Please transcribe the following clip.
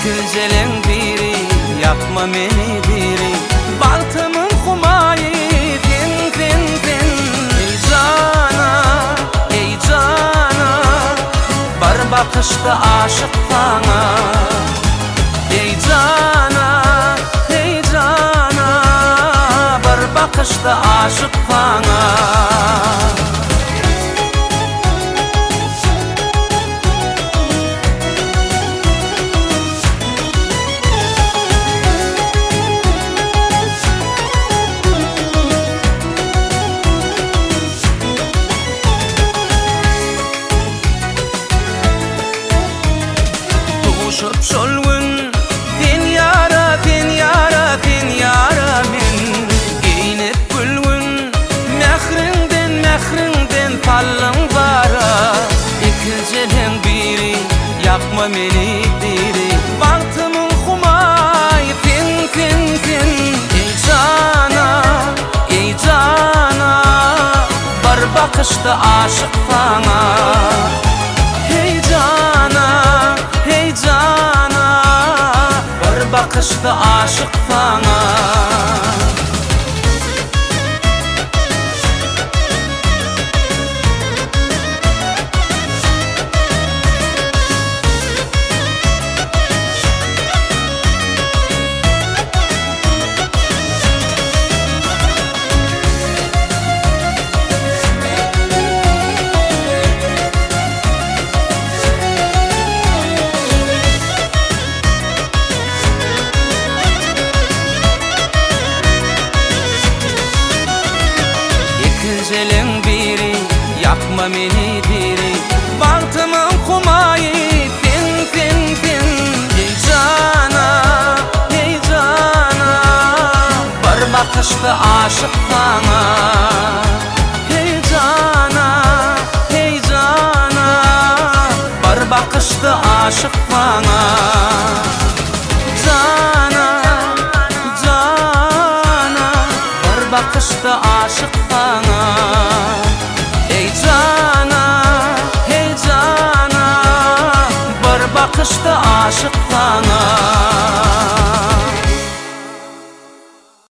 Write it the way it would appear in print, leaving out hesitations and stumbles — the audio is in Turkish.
Güzelin biri, yapma beni diri. Baltımın humayı, din din din. Ey cana, bar bakışta aşık sana. Ey cana, bar bakışta aşık sana. Şop şolgun din yara min giyinip gülgün mehrinden pallın vara. İkincelin biri yapma beni diri. Baltımın humay fin ey cana bar bakışta aşık sana. Hey cana, bar bakışta aşık sana. Güzelin biri, yapma beni diri. Baltımın humayı, fin Ey cana, bar bakışta aşık sana. Hey cana, bar bakışta aşık sana. Cana, bar bakışta aşık sana. Ey cana, bar bakışta